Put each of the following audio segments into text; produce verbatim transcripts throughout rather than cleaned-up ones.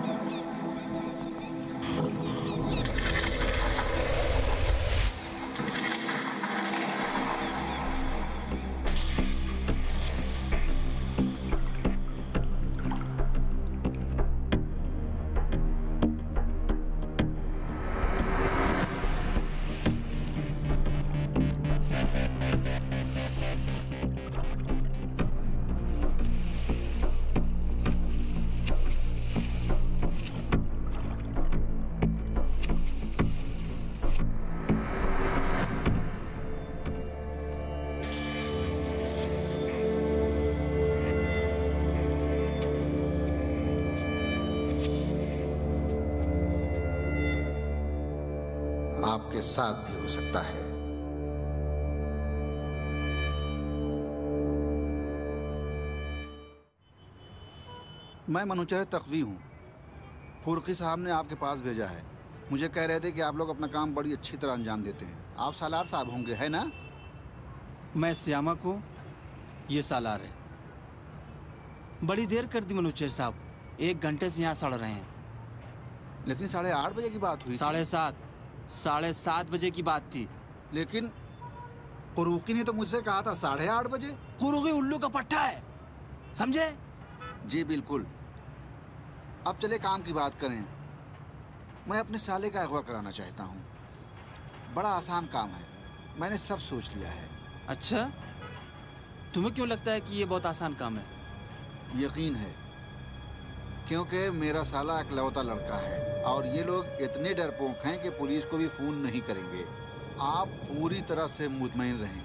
आपके साथ भी हो सकता है। मैं मनोचर तकवी हूँ। फुर्की साहब ने आपके पास भेजा है। मुझे कह रहे थे कि आप लोग अपना काम बड़ी अच्छी तरह अंजाम देते हैं। आप सालार साहब होंगे, है ना? मैं श्यामक हूँ, ये सालार है। बड़ी देर कर दी मनोचर साहब, एक घंटे से यहाँ सड़ रहे हैं। लेकिन साढ़े आठ बजे की बात हुई। साढ़े सात साढ़े सात बजे की बात थी। लेकिन फुर्की ने तो मुझसे कहा था साढ़े आठ बजे। फुर्की उल्लू का पट्टा है, समझे? जी बिल्कुल। अब चले काम की बात करें। मैं अपने साले का अगवा कराना चाहता हूँ। बड़ा आसान काम है, मैंने सब सोच लिया है। अच्छा, तुम्हें क्यों लगता है कि ये बहुत आसान काम है? यकीन है, क्योंकि मेरा साला इकलौता लड़का है और ये लोग इतने डरपोक हैं कि पुलिस को भी फोन नहीं करेंगे। आप पूरी तरह से मुतमईन रहें।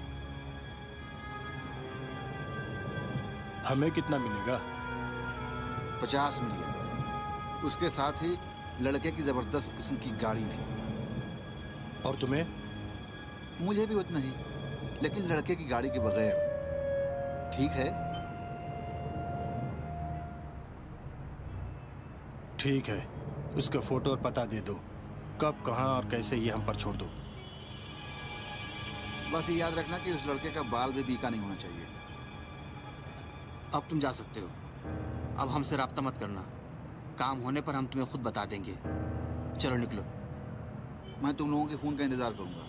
हमें कितना मिलेगा? पचास मिलियन। उसके साथ ही लड़के की जबरदस्त किस्म की गाड़ी भी। और तुम्हें? मुझे भी उतना ही, लेकिन लड़के की गाड़ी के बगैर। ठीक है? ठीक है, उसका फोटो और पता दे दो। कब, कहाँ और कैसे, ये हम पर छोड़ दो। बस ये याद रखना कि उस लड़के का बाल भी बीका नहीं होना चाहिए। अब तुम जा सकते हो। अब हमसे राब्ता मत करना। काम होने पर हम तुम्हें खुद बता देंगे। चलो निकलो। मैं तुम लोगों के फोन का इंतजार करूंगा।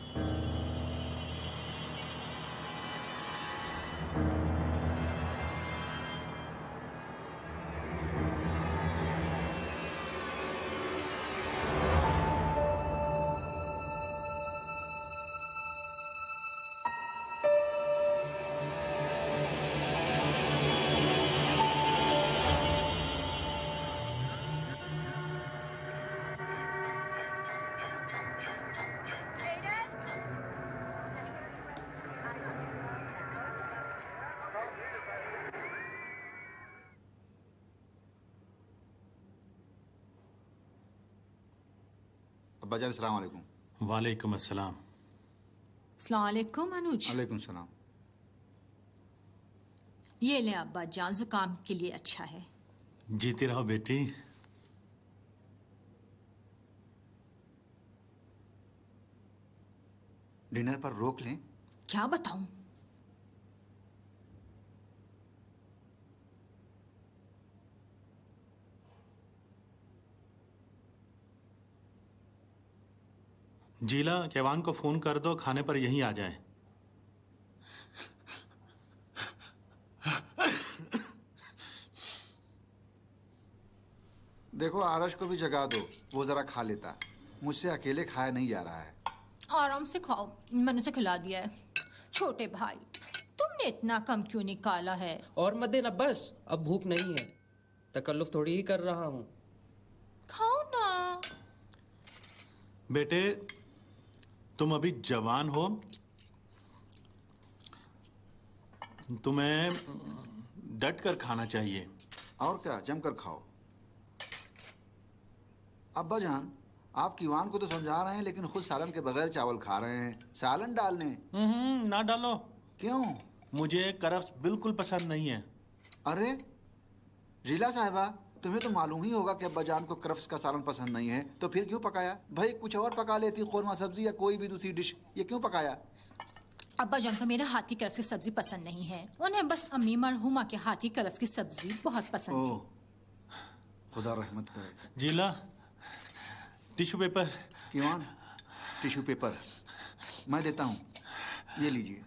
अब्बाजान अस्सलाम वालेकुम। वालेकुम अस्सलाम। अस्सलाम वालेकुम अनुज। वालेकुम सलाम। ये ले अब्बा जान, जुकाम के लिए अच्छा है। जीती रहो बेटी। डिनर पर रोक लें? क्या बताऊं? जीला, जवान को फोन कर दो, खाने पर यहीं आ जाए। देखो आरश को भी जगा दो, वो जरा खा लेता। मुझसे अकेले खाया नहीं जा रहा है। आराम से खाओ, मैंने से खिला दिया है। छोटे भाई, तुमने इतना कम क्यों निकाला है? और मत देना बस, अब भूख नहीं है। तकल्लुफ थोड़ी ही कर रहा हूँ। खाओ ना। बेटे, तुम अभी जवान हो, तुम्हें डट कर खाना चाहिए। और क्या, जमकर खाओ। अब्बा जान, आप किवान को तो समझा रहे हैं, लेकिन खुद सालन के बगैर चावल खा रहे हैं। सालन डालने? हम्म, ना डालो। क्यों? मुझे करफ्स बिल्कुल पसंद नहीं है। अरे रीला साहिबा, तुम्हें तो मालूम ही होगा कि अब्बा जान को करफ्स का सालन पसंद नहीं है, तो फिर क्यों पकाया? भाई कुछ और पका लेती, कोरमा सब्जी या कोई भी दूसरी डिश। ये क्यों पकाया? अब्बा जान को मेरे हाथ की करफ्स की सब्जी पसंद नहीं है। उन्हें बस अम्मी मरहुमा के हाथ की करफ्स की सब्जी बहुत पसंद थी। खुदा रहमत करे। जीला, टिश्यू पेपर। किवान, टिश्यू पेपर मैं देता हूँ, ये लीजिए।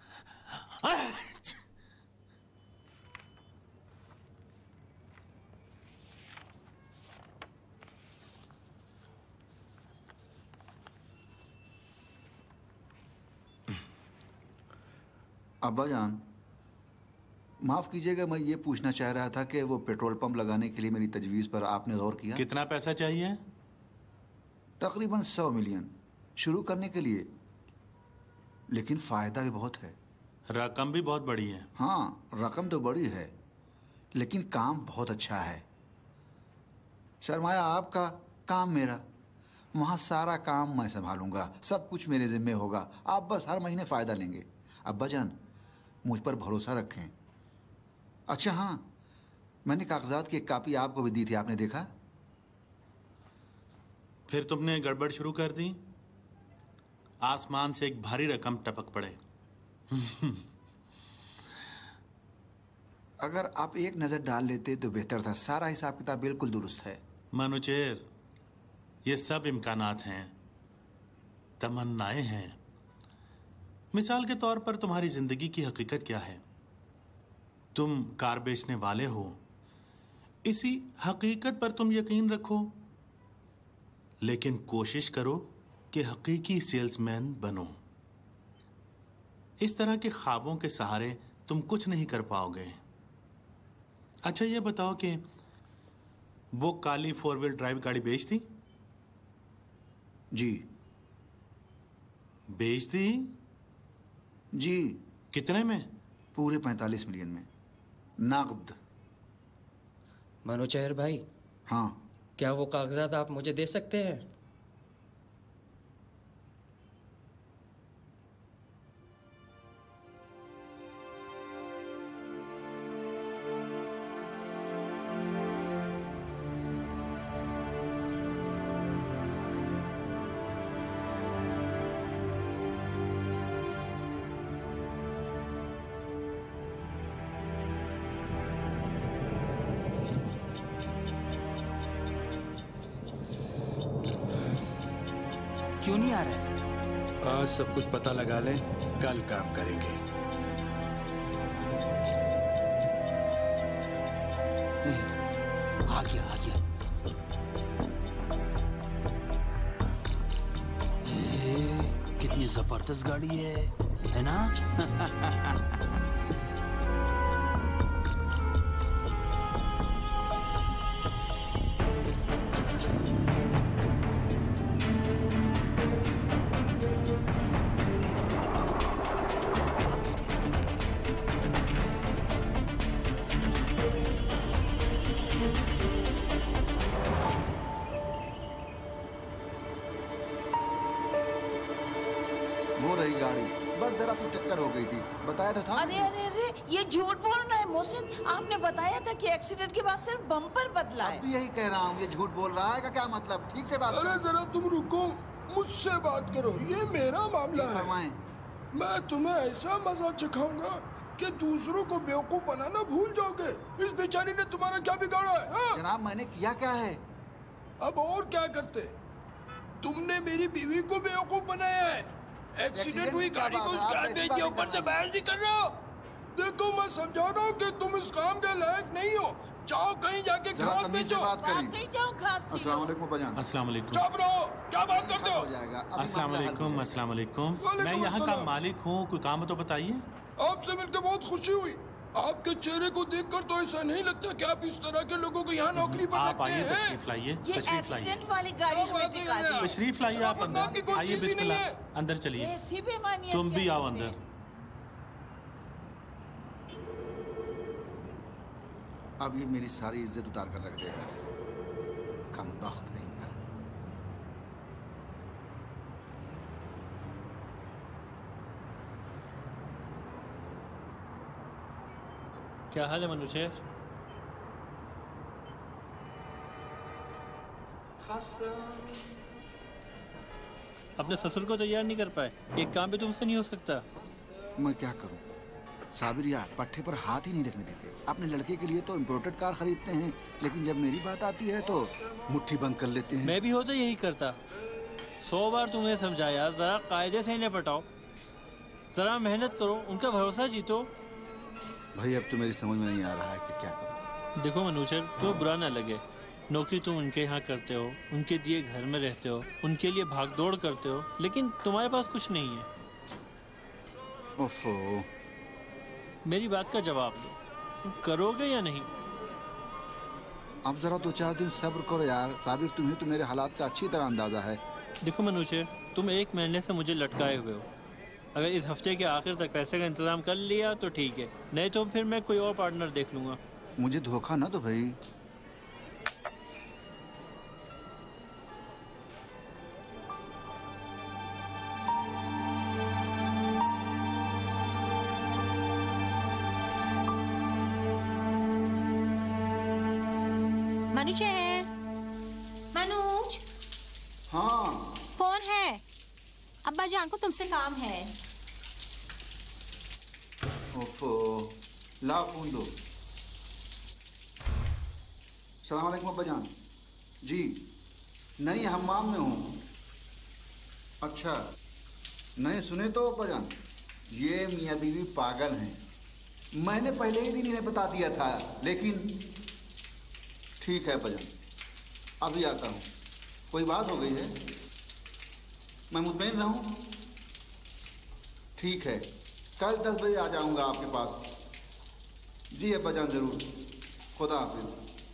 अब्बा जान, माफ कीजिएगा, मैं ये पूछना चाह रहा था कि वो पेट्रोल पंप लगाने के लिए मेरी तजवीज पर आपने गौर किया? कितना पैसा चाहिए? तकरीबन सौ मिलियन शुरू करने के लिए, लेकिन फायदा भी बहुत है। रकम भी बहुत बड़ी है। हाँ, रकम तो बड़ी है, लेकिन काम बहुत अच्छा है। सरमाया आपका, काम मेरा। वहाँ सारा काम मैं संभालूंगा, सब कुछ मेरे जिम्मे होगा। आप बस हर महीने फायदा लेंगे। अब्बा जान, मुझ पर भरोसा रखें। अच्छा हाँ, मैंने कागजात की एक कापी आपको भी दी थी, आपने देखा? फिर तुमने गड़बड़ शुरू कर दी। आसमान से एक भारी रकम टपक पड़े। अगर आप एक नजर डाल लेते तो बेहतर था। सारा हिसाब किताब बिल्कुल दुरुस्त है। मनुचेर, ये सब इम्कानात हैं, तमन्नाएं हैं। मिसाल के तौर पर तुम्हारी जिंदगी की हकीकत क्या है? तुम कार बेचने वाले हो। इसी हकीकत पर तुम यकीन रखो, लेकिन कोशिश करो कि हकीकी सेल्समैन बनो। इस तरह के ख्वाबों के सहारे तुम कुछ नहीं कर पाओगे। अच्छा ये बताओ कि वो काली फोर व्हील ड्राइव गाड़ी बेच दी? जी। बेच दी? जी। कितने में? पूरे पैंतालीस मिलियन में, नकद। मनोचहर भाई। हाँ। क्या वो कागजात आप मुझे दे सकते हैं? क्यों नहीं आ रहा है? आज सब कुछ पता लगा लें, कल काम करेंगे। ए, आ गया आ गया। ए, कितनी जबरदस्त गाड़ी है, है ना? वो रही गाड़ी, बस जरा सी टक्कर हो गई थी। बताया तो था। अरे अरे अरे, ये झूठ बोल रहा है मोहसिन। आपने बताया था कि एक्सीडेंट के बाद सिर्फ बम्पर बदला है। अब भी यही कह रहा हूँ, ये झूठ बोल रहा है का क्या मतलब? ठीक से बात अरे जरा तुम रुको, मुझसे बात करो, ये मेरा मामला है। फरमाएं। मैं तुम्हें ऐसा मजा चखाऊंगा कि दूसरों को बेवकूफ बनाना भूल जाओगे। इस बेचारी ने तुम्हारा क्या बिगाड़ा है? हाँ? जनाब मैंने किया क्या है? अब और क्या करते? तुमने मेरी बीवी को बेवकूफ बनाया है। एक्सीडेंट हुई गाड़ी को स्क्रैच बेच के ऊपर से बहस भी कर रहे हो। देखो मैं समझा रहा हूँ कि तुम इस काम के लायक नहीं हो। जाओ कहीं जाके घास बेचो। आप नहीं जाओ घास अस्सलाम वालेकुम बजान। अस्सलाम वालेकुम। चुप रहो, क्या बात करते हो? हो जाएगा। अभी अस्सलाम मामला हल वालेकुम। है। अस्सलाम वालेकुम। वालेकुम मैं यहाँ का अस्सलाम। मालिक हूँ, कोई काम तो बताइए। आपसे मिलकर बहुत खुशी हुई। आपके चेहरे को देखकर तो ऐसा नहीं लगता कि आप इस तरह के लोगों को यहाँ नौकरी पर आप रखते आइए, हैं। तशरीफ लाइए, ये तशरीफ लाइए, एक्सीडेंट वाली गाड़ी हमें दिखा दी। तशरीफ लाइए। आप बदनाम की अंदर कोई आइए, चीज़ ही बिस्मिल्लाह, नहीं है। अंदर चलिए। ऐसी बेईमानियत तुम भी क्या आओ है अंदर। अब ये मेरी सारी इज्जत उतार कर रख देगा, कमबख्त कहीं का। क्या हाल है मनुष्य? अपने ससुर को तैयार नहीं कर पाए। एक काम भी तुमसे नहीं हो सकता। मैं क्या करूं? साबिर यार पट्टे पर हाथ ही नहीं रखने देते। अपने लड़के के लिए तो इम्पोर्टेड कार खरीदते हैं, लेकिन जब मेरी बात आती है तो मुट्ठी बंद कर लेते हैं। मैं भी हो तो यही करता। सौ बार तुमने समझाया, जरा कायदे से इन्हें पटाओ, जरा मेहनत करो, उनका भरोसा जीतो। भाई अब तो मेरी समझ में नहीं आ रहा है कि क्या करूं। देखो मनोजर, तुम्हें बुरा ना लगे, नौकरी तुम उनके यहाँ करते हो, उनके दिए घर में रहते हो, उनके लिए भाग दौड़ करते हो, लेकिन तुम्हारे पास कुछ नहीं है। ओफो। मेरी बात का जवाब दो, करोगे या नहीं? अब जरा दो चार दिन सब्र करो यार। साबिर तुम्हें तो मेरे हालात का अच्छी तरह अंदाजा है। देखो मनोजर, तुम एक महीने से मुझे लटकाए हुए हो। अगर इस हफ्ते के आखिर तक पैसे का इंतजाम कर लिया तो ठीक है, नहीं तो फिर मैं कोई और पार्टनर देख लूंगा। मुझे धोखा ना दो भाई। मनुज है। मनोज। हाँ फोन है, अब्बा जान को तुमसे काम है। ओफो, ला फोन दो। सलाम अलैकुम अब्बा जान। जी नहीं, हम्माम में हूँ। अच्छा नहीं सुने तो अब्बा जान, ये मियाँ बीवी पागल हैं। मैंने पहले ही दिन इन्हें बता दिया था, लेकिन ठीक है अब्बा जान, अभी आता हूँ। कोई बात हो गई है? मैं मुतमईन रहूँ? ठीक है, कल दस बजे आ जाऊँगा आपके पास। जी अब्बा जान ज़रूर। खुदा हाफिज़।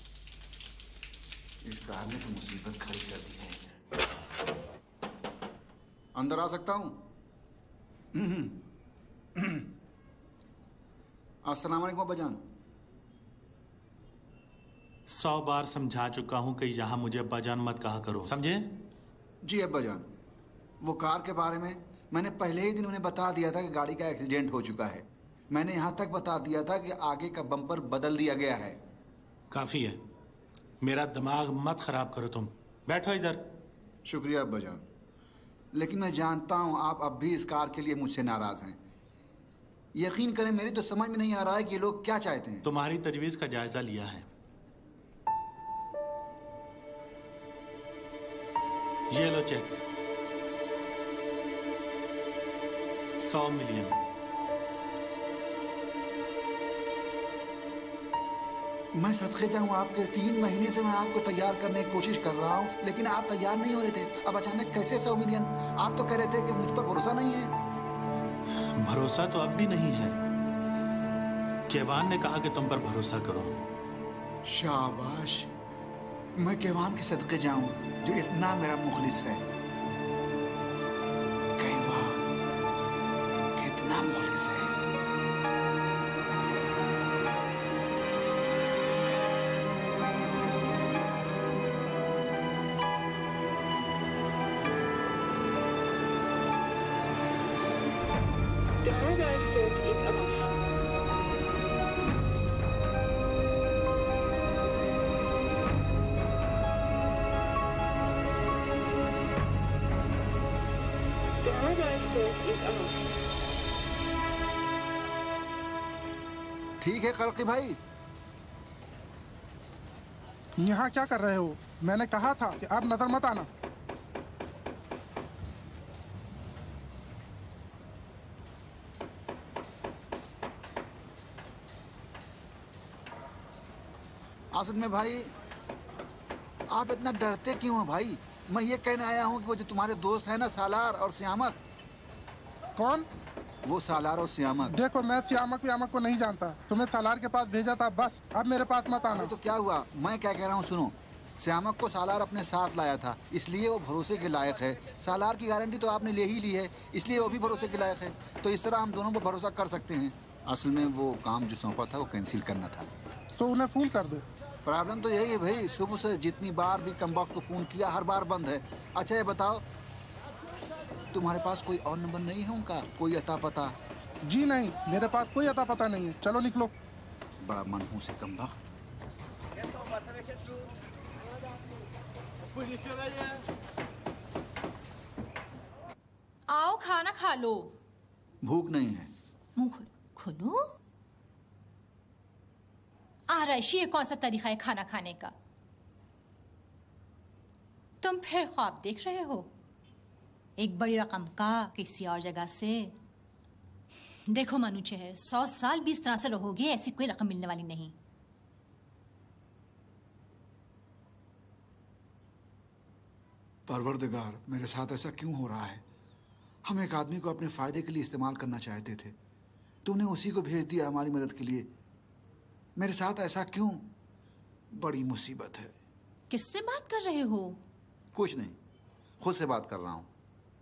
इस कार ने तो मुसीबत खड़ी कर दी है। अंदर आ सकता हूँ? अस्सलाम वालेकुम अब्बा जान। सौ बार समझा चुका हूं कि यहाँ मुझे अब्बा जान मत कहा करो, समझे? जी अब्बा जान, वो कार के बारे में मैंने पहले ही दिन उन्हें बता दिया था कि गाड़ी का एक्सीडेंट हो चुका है। मैंने यहाँ तक बता दिया था कि आगे का बम्पर बदल दिया गया है। काफी है, मेरा दिमाग मत खराब करो तुम। बैठो इधर। शुक्रिया अब्बा जान, लेकिन मैं जानता हूँ आप अब भी इस कार के लिए मुझसे नाराज हैं। यकीन करें, मेरी तो समझ में नहीं आ रहा है कि ये लोग क्या चाहते हैं। तुम्हारी तजवीज़ का जायजा लिया है। ये लो चेक, सौ मिलियन। मैं सदके जाऊँ आपके, तीन महीने से मैं आपको तैयार करने की कोशिश कर रहा हूँ, लेकिन आप तैयार नहीं हो रहे थे। अब अचानक कैसे सौ मिलियन? आप तो कह रहे थे कि मुझ पर भरोसा नहीं है। भरोसा तो अब भी नहीं है। केवान ने कहा कि तुम पर भरोसा करो। शाबाश, मैं केवान के सदके जाऊं जो इतना मेरा मुखलिस है। केवान कितना मुखलिस है। ठीक है कलकी भाई। यहाँ क्या कर रहे हो? मैंने कहा था कि आप नजर मत आना। आसद में भाई, आप इतना डरते क्यों हैं भाई? मैं ये कहने आया हूँ कि वो जो तुम्हारे दोस्त हैं ना, सालार और श्यामक। कौन? वो सालार और श्यामक। देखो, मैं श्यामक व्यामक को नहीं जानता। तुम्हें सालार के पास भेजा था, बस अब मेरे पास मत आना। तो क्या हुआ? मैं क्या कह रहा हूँ सुनो। श्यामक को सालार अपने साथ लाया था, इसलिए वो भरोसे के लायक है। सालार की गारंटी तो आपने ले ही ली है, इसलिए वो भी भरोसे के लायक है। तो इस तरह हम दोनों पर भरोसा कर सकते हैं। असल में वो काम जो सौंपा था वो कैंसिल करना था। तो उन्हें फोन कर दो। प्रॉब्लम तो यही है भाई, सुबह से जितनी बार भी कमबख्त को फोन किया, हर बार बंद है। अच्छा ये बताओ, तुम्हारे पास कोई और नंबर नहीं है उनका? कोई अता पता? जी नहीं, मेरे पास कोई अता पता नहीं है। चलो निकलो। बड़ा मनहूस है कमबख्त। आओ खाना खा लो। भूख नहीं है। मुंह खोलो। खुलूं? आरशी ये कौन सा तरीका है खाना खाने का? तुम फिर ख्वाब देख रहे हो एक बड़ी रकम का किसी और जगह से? देखो मनु चेहर, सौ साल भी इस तरह से रहोगे, ऐसी कोई रकम मिलने वाली नहीं। परवरदिगार, मेरे साथ ऐसा क्यों हो रहा है? हम एक आदमी को अपने फायदे के लिए इस्तेमाल करना चाहते थे, तूने उसी को भेज दिया हमारी मदद के लिए। मेरे साथ ऐसा क्यों? बड़ी मुसीबत है। किससे बात कर रहे हो? कुछ नहीं, खुद से बात कर रहा हूं।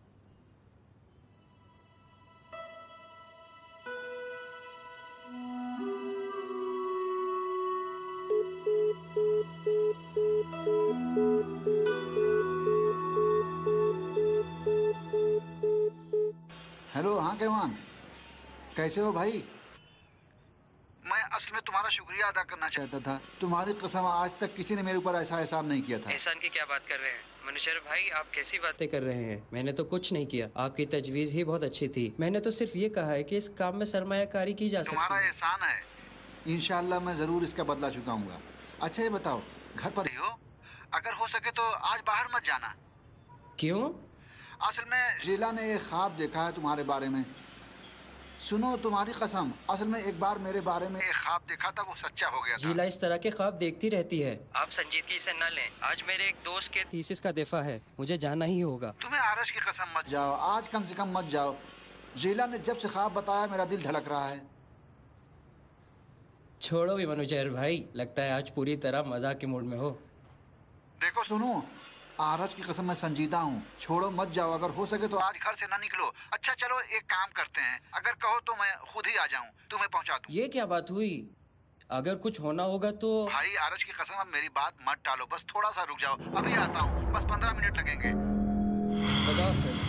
हेलो, हाँ केवान, कैसे हो भाई? मैं असल में तुम्हारा शुक्रिया अदा करना चाहता था। तुम्हारी कसम, आज तक किसी ने मेरे ऊपर ऐसा एहसान नहीं किया था। एहसान की क्या बात कर रहे हैं मनुष्यर भाई, आप कैसी बातें कर रहे हैं? मैंने तो कुछ नहीं किया, आपकी तजवीज ही बहुत अच्छी थी। मैंने तो सिर्फ ये कहा है कि इस काम में सरमायाकारी की जा सकती है। तुम्हारा एहसान है, इंशाल्लाह मैं जरूर इसका बदला चुकाऊंगा। अच्छा ये बताओ, घर पर ही हो? अगर हो सके तो आज बाहर मत जाना। क्यों? असल में शीला ने एक ख्वाब देखा है तुम्हारे बारे में। सुनो, तुम्हारी कसम, असल में एक बार मेरे बारे में एक ख्वाब देखा था, वो सच्चा हो गया था। शीला इस तरह के ख्वाब देखती रहती है, आप संजीदगी से न लें। आज मेरे एक दोस्त के थीसिस का दफा है, मुझे जाना ही होगा। तुम्हें आरश की कसम मत जाओ, आज कम से कम मत जाओ। शीला ने जब से ख्वाब बताया मेरा दिल धड़क रहा है। छोड़ो भी मनुजहर भाई, लगता है आज पूरी तरह मजाक के मूड में हो। देखो सुनो, आरज की कसम मैं संजीदा हूँ, छोड़ो मत जाओ। अगर हो सके तो आज घर से ना निकलो। अच्छा चलो एक काम करते हैं, अगर कहो तो मैं खुद ही आ जाऊँ, तुम्हें पहुँचा दूँ। ये क्या बात हुई? अगर कुछ होना होगा तो भाई आरज की कसम, अब मेरी बात मत टालो, बस थोड़ा सा रुक जाओ, अभी आता हूँ, बस पंद्रह मिनट लगेंगे। खुदा हाफिज़।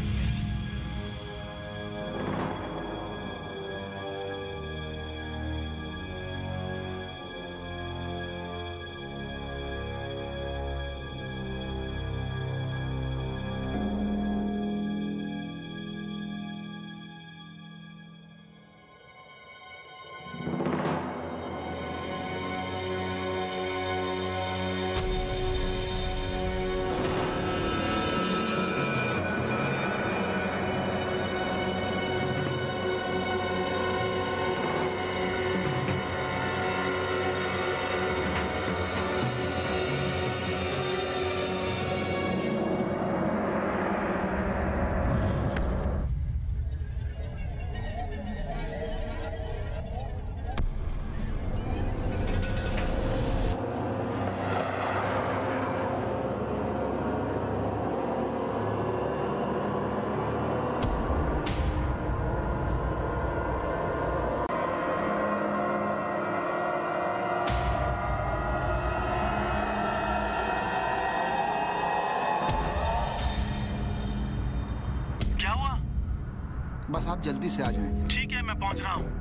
बस आप जल्दी से आ जाएं। ठीक है, मैं पहुंच रहा हूँ।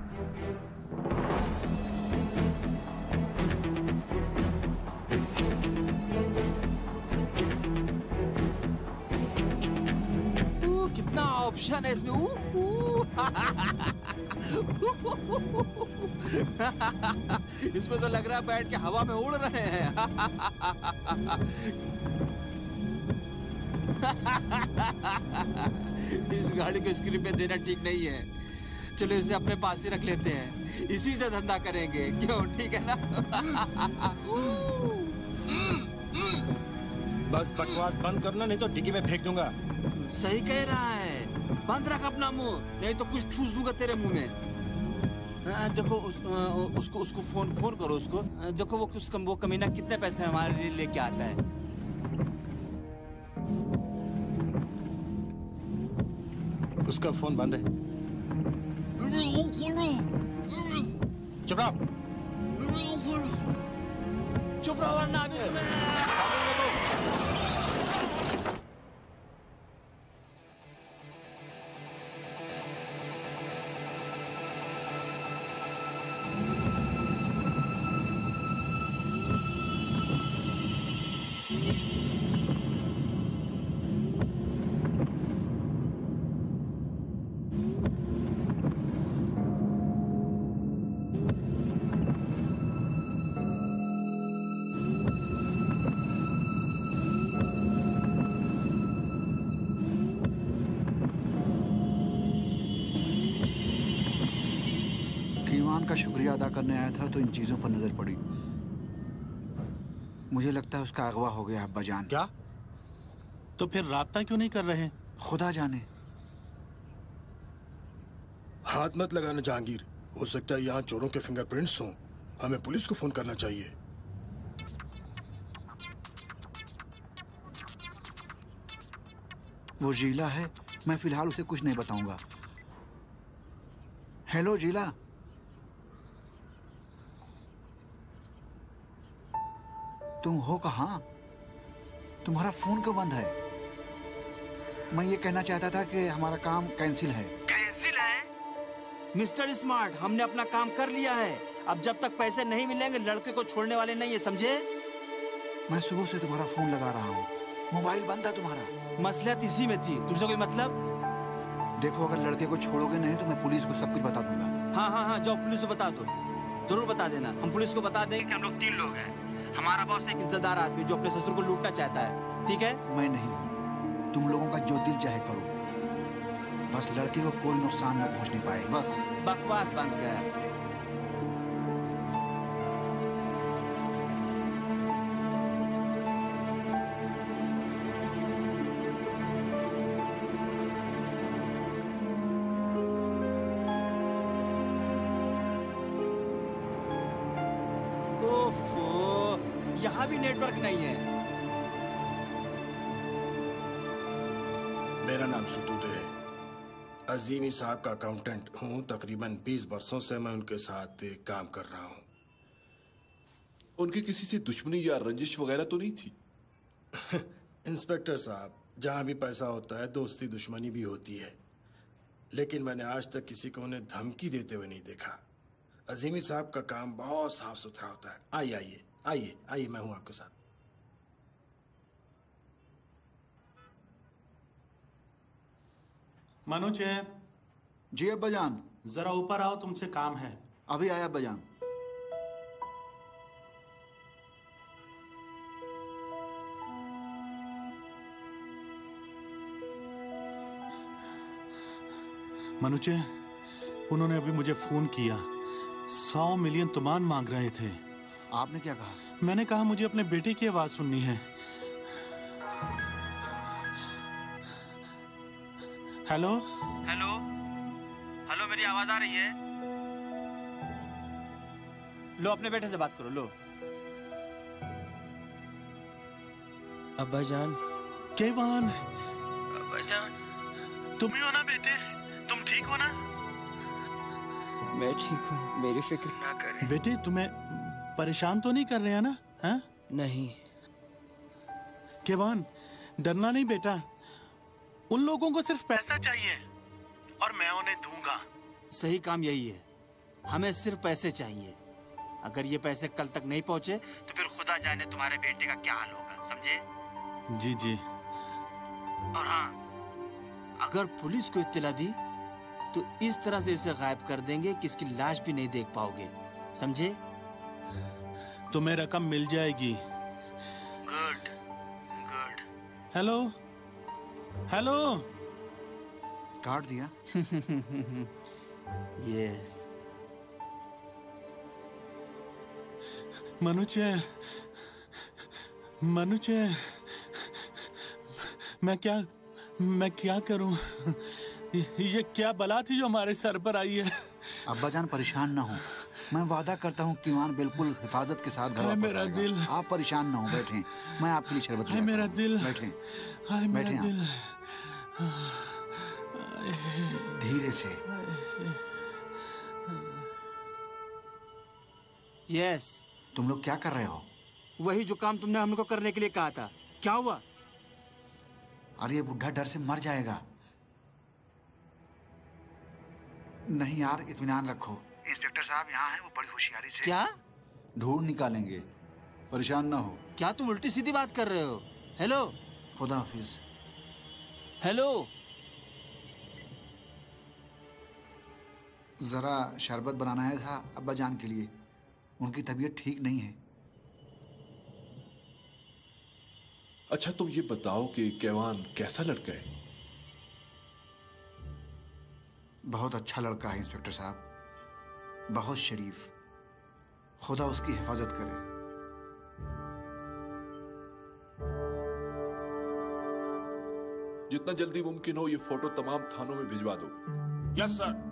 कितना ऑप्शन है इसमें। ऊ, ऊ। इसमें तो लग रहा है बैठ के हवा में उड़ रहे हैं। इस गाड़ी को स्क्रीन पे देना ठीक नहीं है। चलो इसे अपने पास ही रख लेते हैं, इसी से धंधा करेंगे, क्यों? ठीक है ना? बस बकवास बंद करना, नहीं तो डिग्गी में फेंक दूंगा। सही कह रहा है, बंद रख अपना मुंह, नहीं तो कुछ ठूस दूंगा तेरे मुंह में। आ, देखो उस, आ, उसको उसको फोन फोन करो उसको। आ, देखो वो उसका वो कमीना कितने पैसे हमारे लिए लेके आता है। उसका फोन बंद है। चुप रहो, चुप रहो वरना अभी तुम्हें का शुक्रिया अदा करने आया था तो इन चीजों पर नजर पड़ी। मुझे लगता है उसका अगवा हो गया अब्बा जान। क्या? तो फिर राब्ता क्यों नहीं कर रहे? खुदा जाने। हाथ मत लगाना जहांगीर, हो सकता है यहाँ चोरों के फिंगरप्रिंट्स हों। हमें पुलिस को फोन करना चाहिए। वो जीला है, मैं फिलहाल उसे कुछ नहीं बताऊंगा। हेलो जीला। तुम हो कहाँ? तुम्हारा फोन क्यों बंद है? मैं ये कहना चाहता था कि हमारा काम कैंसिल है। कैंसिल है? मिस्टर स्मार्ट, हमने अपना काम कर लिया है। अब जब तक पैसे नहीं मिलेंगे लड़के को छोड़ने वाले नहीं है, समझे? मैं सुबह से तुम्हारा फोन लगा रहा हूँ, मोबाइल बंद है तुम्हारा। मसलियत इसी में थी, तुमसे कोई मतलब? देखो, अगर लड़के को छोड़ोगे नहीं तो मैं पुलिस को सब कुछ बता दूंगा। हाँ हाँ हाँ, जाओ पुलिस को बता दो, जरूर बता देना। हम पुलिस को बता देंगे कि हम लोग तीन लोग हैं। हमारा बॉस एक इज्जतदार आदमी जो अपने ससुर को लूटना चाहता है, ठीक है? मैं नहीं हूँ, तुम लोगों का जो दिल चाहे करो, बस लड़के को कोई नुकसान न पहुँचने पाए। बस बकवास बंद कर। यहाँ भी नेटवर्क नहीं है। मेरा नाम सुतुदे है। अजीमी साहब का अकाउंटेंट हूँ। तकरीबन बीस वर्षों से मैं उनके साथ काम कर रहा हूँ। उनकी किसी से दुश्मनी या रंजिश वगैरह तो नहीं थी? इंस्पेक्टर साहब, जहाँ भी पैसा होता है दोस्ती दुश्मनी भी होती है, लेकिन मैंने आज तक किसी को उन्हें धमकी देते हुए नहीं देखा। अजीमी साहब का काम बहुत साफ सुथरा होता है। आइए आइए आइए आइए, मैं हूं आपके साथ। मनोज है? जी अब्बा जान। जरा ऊपर आओ, तुमसे काम है। अभी आया अब्बा जान। मनोज, उन्होंने अभी मुझे फोन किया। सौ मिलियन तुमान मांग रहे थे। आपने क्या कहा? मैंने कहा मुझे अपने बेटे की आवाज सुननी है। हेलो हेलो हेलो, मेरी आवाज आ रही है? लो, अपने बेटे से बात करो। लो। अब्बा जान। केवान। अब्बा जान। तुम ही हो ना बेटे? तुम ठीक हो ना? मैं ठीक हूँ, मेरी फिक्र ना करें। बेटे, तुम्हें परेशान तो नहीं कर रहे हैं ना? हाँ? नहीं। केवान, डरना नहीं बेटा। उन लोगों को सिर्फ पैसा चाहिए और मैं उन्हें दूंगा। सही काम यही है, हमें सिर्फ पैसे चाहिए। अगर ये पैसे कल तक नहीं पहुंचे तो फिर खुदा जाने तुम्हारे बेटे का क्या हाल होगा, समझे? जी जी। और हाँ, अगर पुलिस को इत्तला दी तो इस तरह से इसे गायब कर देंगे कि इसकी लाश भी नहीं देख पाओगे, समझे? तुम्हें रकम मिल जाएगी। Good good. Hello hello. काट दिया? यस। मनुज, मनुज, मैं क्या मैं क्या करूं? ये क्या बला थी जो हमारे सर पर आई है? अब्बा जान, परेशान ना हो। मैं वादा करता हूँ किवान बिल्कुल हिफाजत के साथ घर वापस मेरा आएगा। दिल। आप परेशान ना हो, बैठें। मैं आपके लिए शरबत हाय मेरा दिल। बैठें। हाय मेरा बैठें दिल। धीरे से। यस। तुम लोग क्या कर रहे हो? वही जो काम तुमने हमको करने के लिए कहा था। क्या हुआ? अरे ये बुढ़ा डर से मर जाएगा। नहीं यार, इत्मीनान रखो। इंस्पेक्टर साहब यहाँ हैं, वो बड़ी होशियारी से क्या ढूंढ निकालेंगे। परेशान ना हो। क्या तुम उल्टी सीधी बात कर रहे हो? हेलो। खुदा हाफिज। हेलो। जरा शरबत बनाना है था अब्बा जान के लिए, उनकी तबीयत ठीक नहीं है। अच्छा, तुम ये बताओ कि केवान कैसा लड़का है? बहुत अच्छा लड़का है इंस्पेक्टर साहब, बहुत शरीफ। खुदा उसकी हिफाजत करे। जितना जल्दी मुमकिन हो ये फोटो तमाम थानों में भिजवा दो। Yes sir.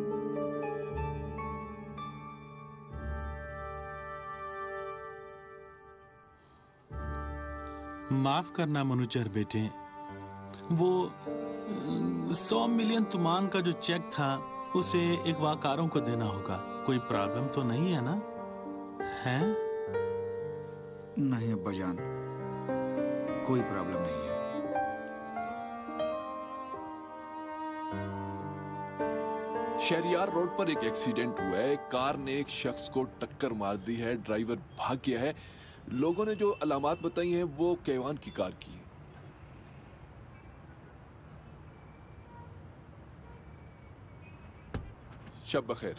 माफ करना मनुचर बेटे, वो सौ मिलियन तुमान का जो चेक था उसे एक वाकारों को देना होगा। कोई प्रॉब्लम तो नहीं है ना? है? नहीं अब्बा जान, कोई प्रॉब्लम नहीं है। शहरियार रोड पर एक एक्सीडेंट हुआ है। कार ने एक शख्स को टक्कर मार दी है। ड्राइवर भाग गया है। लोगों ने जो अलामात बताई हैं वो कैवान की कार की है। शब बखैर।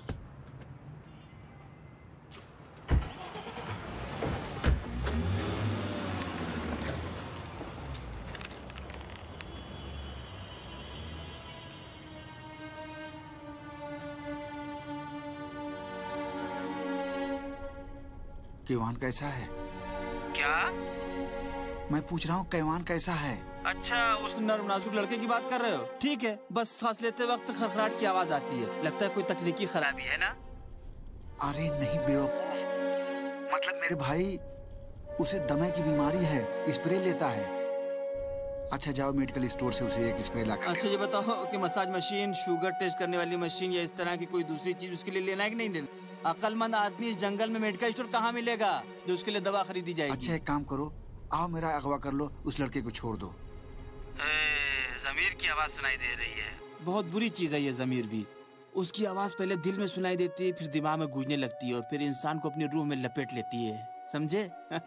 कैवान कैसा है? क्या? मैं पूछ रहा हूँ कैवान कैसा है? अच्छा, उस नर्म नाजुक लड़के की बात कर रहे हो? ठीक है, बस सांस लेते वक्त खरखराहट की आवाज आती है। लगता है कोई तकनीकी खराबी है ना? अरे नहीं बेवकूफ, मतलब मेरे भाई उसे दमे की बीमारी है, स्प्रे लेता है। अच्छा जाओ मेडिकल स्टोर से उसे एक स्प्रे ला। अच्छा ये बताओ कि मसाज मशीन, शुगर टेस्ट करने वाली मशीन या इस तरह की कोई दूसरी चीज उसके लिए लेना है कि नहीं लेना? अक्लमंद आदमी इस जंगल में मेडिकल स्टोर कहाँ मिलेगा जो उसके लिए दवा खरीदी जाएगी? अच्छा एक काम करो, आओ मेरा अगवा कर लो, उस लड़के को छोड़ दो। ज़मीर की आवाज सुनाई दे रही है। बहुत बुरी चीज है ये ज़मीर भी। उसकी आवाज पहले दिल में सुनाई देती है, फिर दिमाग में गूंजने लगती है और फिर इंसान को अपनी रूह में लपेट लेती है, समझे?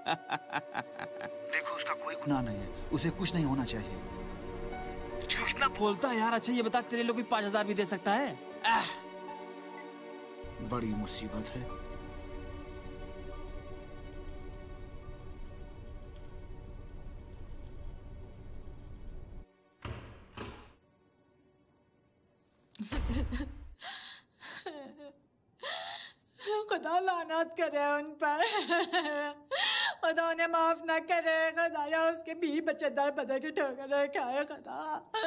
देखो उसका कोई गुनाह नहीं है, उसे कुछ नहीं होना चाहिए। क्यों इतना बोलता है यार? अच्छा ये बता, तेरे लिए कोई पाँच हजार भी दे सकता है? आह! बड़ी मुसीबत है। खुदा लानत करे उन पर। खुदा उन्हें माफ ना करे। खुदा या उसके बीवी बच्चे दर बदर की ठोकर खाए। खुदा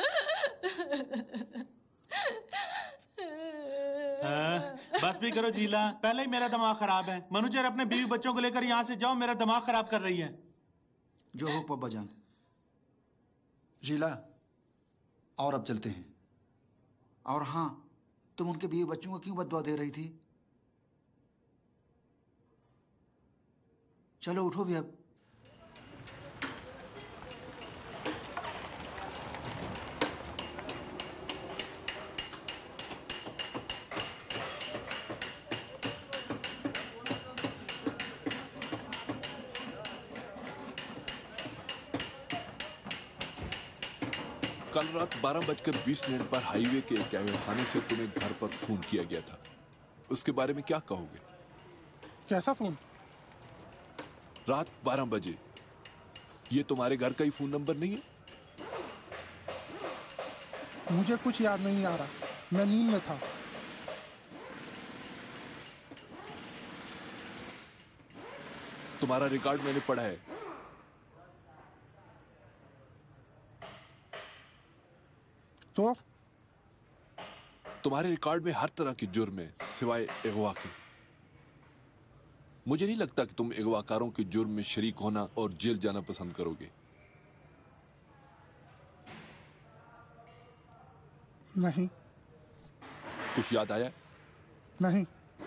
हाँ, बस भी करो जीला, पहले ही मेरा दिमाग खराब है। मनुचर अपने बीवी बच्चों को लेकर यहाँ से जाओ, मेरा दिमाग खराब कर रही है। जो हो पब्बा जान। जीला और अब चलते हैं। और हाँ, तुम उनके बीवी बच्चों को क्यों बद्दुआ दे रही थी? चलो उठो भी अब। कल रात बारह बजकर बीस मिनट पर हाईवे के एक खाने से तुम्हें घर पर फोन किया गया था। उसके बारे में क्या कहोगे? कैसा फोन? रात बारह बजे। ये तुम्हारे घर का ही फोन नंबर नहीं है? मुझे कुछ याद नहीं आ रहा, मैं नींद में था। तुम्हारा रिकॉर्ड मैंने पढ़ा है। तो तुम्हारे रिकॉर्ड में हर तरह के जुर्म है सिवाय अगवा के। मुझे नहीं लगता कि तुम अगवाकारों के जुर्म में शरीक होना और जेल जाना पसंद करोगे। नहीं। कुछ याद आया? नहीं।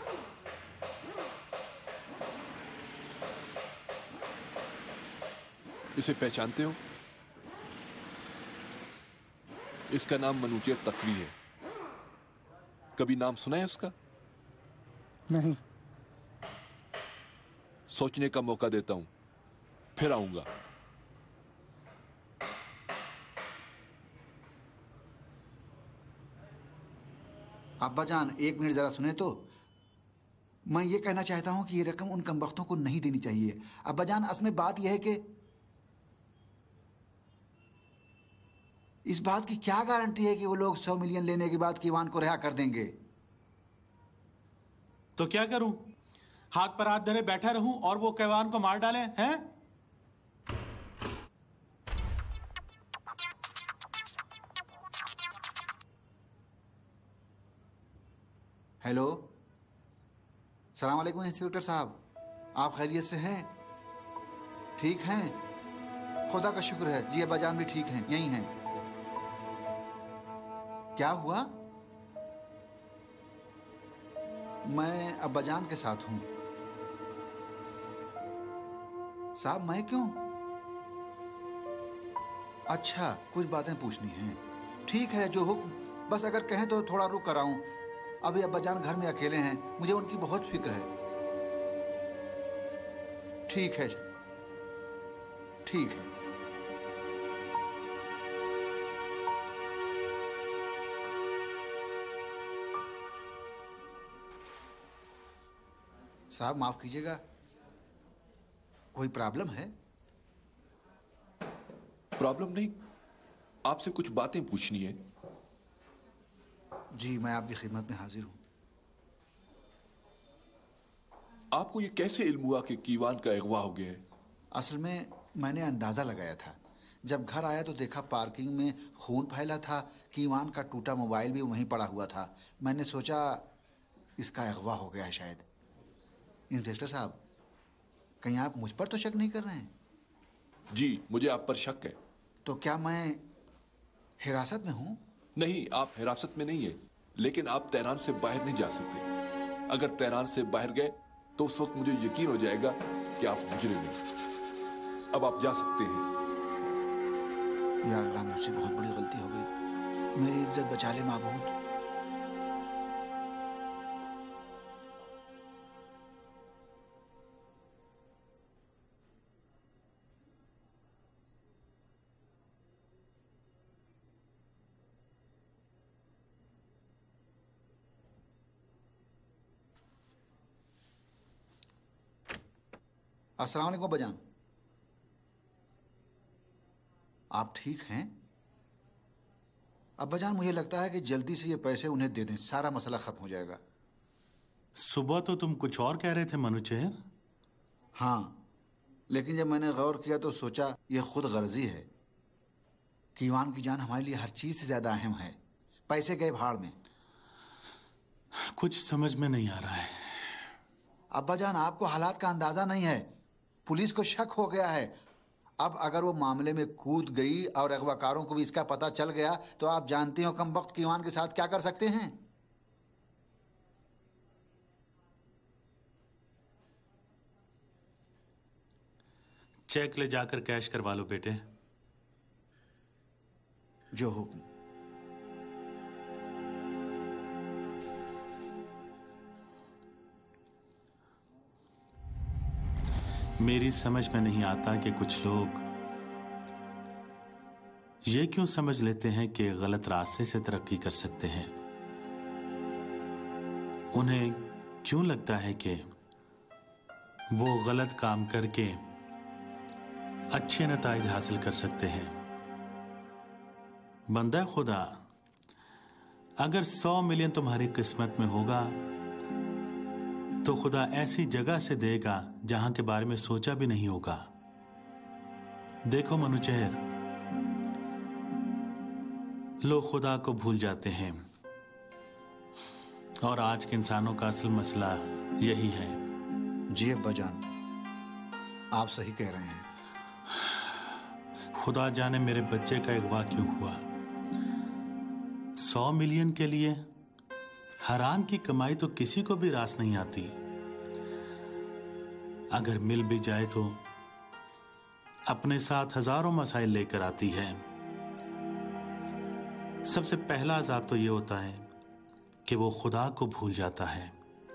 इसे पहचानते हो? इसका नाम मनूचेर तकवी है। कभी नाम सुना है उसका? नहीं। सोचने का मौका देता हूं, फिर आऊंगा। अब्बा जान एक मिनट जरा सुने तो। मैं ये कहना चाहता हूं कि ये रकम उन कमबख्तों को नहीं देनी चाहिए। अब्बा जान असल में बात यह है कि इस बात की क्या गारंटी है कि वो लोग सौ मिलियन लेने के बाद कीवान को रिहा कर देंगे? तो क्या करूं? हाथ पर हाथ धरे बैठा रहूं और वो कैवान को मार डालें? हैं? हेलो, सलाम वालेकुम इंस्पेक्टर साहब, आप खैरियत से हैं? ठीक हैं? खुदा का शुक्र है जी, अब्बाजान भी ठीक हैं, यहीं हैं। क्या हुआ? मैं अब्बाजान के साथ हूं। साहब मैं क्यों? अच्छा, कुछ बातें पूछनी हैं। ठीक है, जो हुक्म, बस अगर कहें तो थोड़ा रुक कर आऊं। अभी अब्बाजान घर में अकेले हैं, मुझे उनकी बहुत फिक्र है। ठीक है, ठीक है। साहब माफ कीजिएगा, कोई प्रॉब्लम है? प्रॉब्लम नहीं, आपसे कुछ बातें पूछनी है। जी, मैं आपकी खिदमत में हाजिर हूं। आपको ये कैसे इल्म हुआ कि कीवान का अगवा हो गया है? असल में मैंने अंदाजा लगाया था। जब घर आया तो देखा पार्किंग में खून फैला था, कीवान का टूटा मोबाइल भी वहीं पड़ा हुआ था। मैंने सोचा इसका अगवा हो गया है शायद। इंस्पेक्टर साहब, कहीं आप मुझ पर तो शक नहीं कर रहे हैं? जी, मुझे आप पर शक है। तो क्या मैं हिरासत में हूं? नहीं, आप हिरासत में नहीं है, लेकिन आप तेहरान से बाहर नहीं जा सकते। अगर तेहरान से बाहर गए तो उस वक्त मुझे यकीन हो जाएगा कि आप मुजरिम हैं। अब आप जा सकते हैं। या अल्लाह, मुझसे बहुत बड़ी गलती हो गई। मेरी इज्जत बचा ले माबूद। अस्सलाम वालेकुम अब्बाजान, आप ठीक हैं? अब्बाजान, मुझे लगता है कि जल्दी से ये पैसे उन्हें दे दें, सारा मसला खत्म हो जाएगा। सुबह तो तुम कुछ और कह रहे थे मनुचेहर। हाँ, लेकिन जब मैंने गौर किया तो सोचा ये खुद गर्जी है। कीवान की जान हमारे लिए हर चीज से ज्यादा अहम है। पैसे गए भाड़ में। कुछ समझ में नहीं आ रहा है। अब्बाजान, आपको हालात का अंदाजा नहीं है। पुलिस को शक हो गया है। अब अगर वो मामले में कूद गई और अगवाकारों को भी इसका पता चल गया तो आप जानते हो कम वक्त कीवान के साथ क्या कर सकते हैं। चेक ले जाकर कैश करवा लो बेटे। जो हुक्म। मेरी समझ में नहीं आता कि कुछ लोग ये क्यों समझ लेते हैं कि गलत रास्ते से तरक्की कर सकते हैं। उन्हें क्यों लगता है कि वो गलत काम करके अच्छे नताइज हासिल कर सकते हैं। बंदा खुदा, अगर सौ मिलियन तुम्हारी किस्मत में होगा तो खुदा ऐसी जगह से देगा जहां के बारे में सोचा भी नहीं होगा। देखो मनुचेहर, लोग खुदा को भूल जाते हैं और आज के इंसानों का असल मसला यही है। जी अब्बाजान, आप सही कह रहे हैं। खुदा जाने मेरे बच्चे का अगवा क्यों हुआ। सौ मिलियन के लिए हराम की कमाई तो किसी को भी रास नहीं आती। अगर मिल भी जाए तो अपने साथ हजारों मसाइल लेकर आती है। सबसे पहला अजाब तो यह होता है कि वो खुदा को भूल जाता है,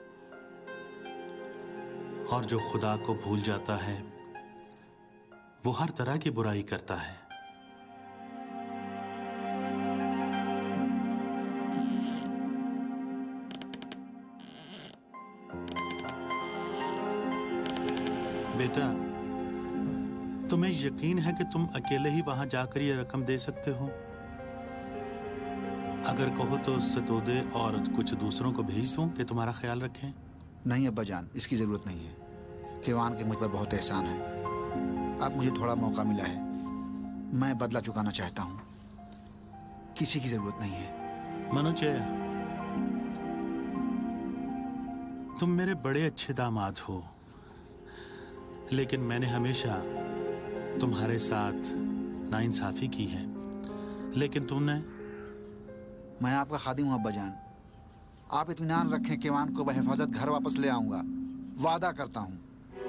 और जो खुदा को भूल जाता है वो हर तरह की बुराई करता है। बेटा, तुम्हें यकीन है कि तुम अकेले ही वहां जाकर ये रकम दे सकते हो? अगर कहो तो सतोदे और कुछ दूसरों को भेज दूं कि तुम्हारा ख्याल रखें। नहीं अब्बा जान, इसकी जरूरत नहीं है। केवान के मुझ पर बहुत एहसान है। अब मुझे थोड़ा मौका मिला है, मैं बदला चुकाना चाहता हूँ। किसी की जरूरत नहीं है। मनुचे, तुम मेरे बड़े अच्छे दामाद हो, लेकिन मैंने हमेशा तुम्हारे साथ नाइंसाफी की है। लेकिन तुमने। मैं आपका खादिम हूँ अब्बा जान। आप इत्मीनान रखें, केवान को बहिफाजत घर वापस ले आऊंगा, वादा करता हूँ।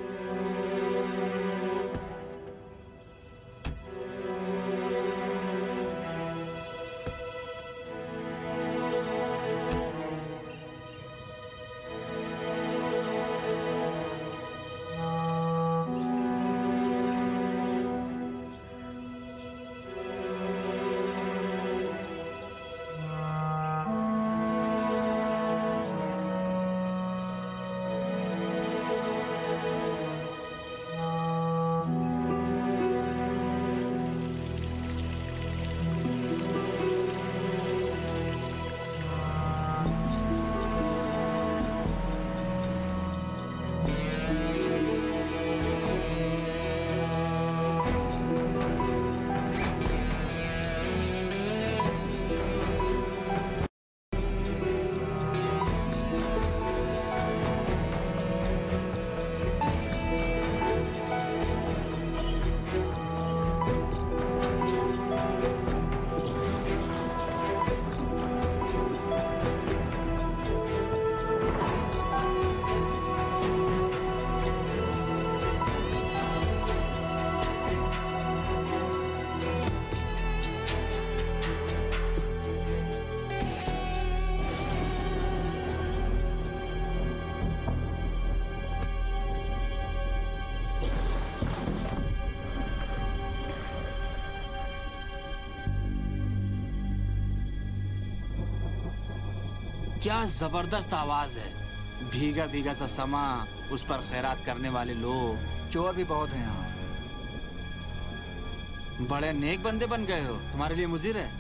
क्या जबरदस्त आवाज है। भीगा भीगा सा समा, उस पर खैरात करने वाले लोग। चोर भी बहुत हैं यहाँ। बड़े नेक बंदे बन गए हो। तुम्हारे लिए मुजीर है।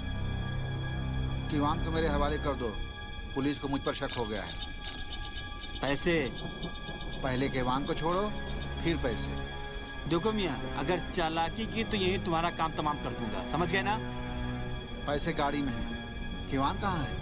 केवान को मेरे हवाले कर दो, पुलिस को मुझ पर शक हो गया है। पैसे? पहले केवान को छोड़ो, फिर पैसे। देखो मियाँ, अगर चालाकी की तो यही तुम्हारा काम तमाम कर दूंगा, समझ गए ना? पैसे गाड़ी में है। केवान कहाँ है?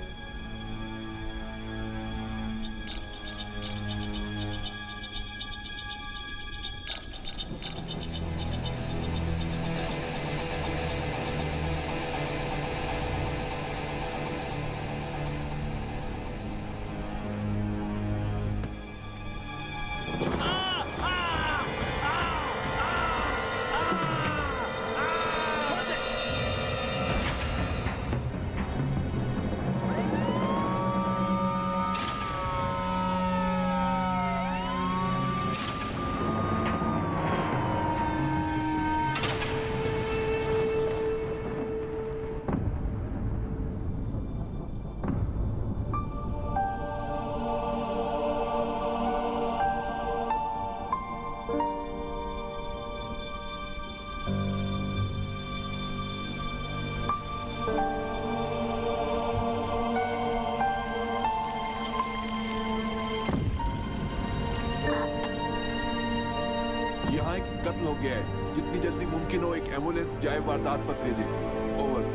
कत्ल हो गया है। जितनी जल्दी मुमकिन हो एक एम्बुलेंस जाए वारदात पर भेजे। ओवर।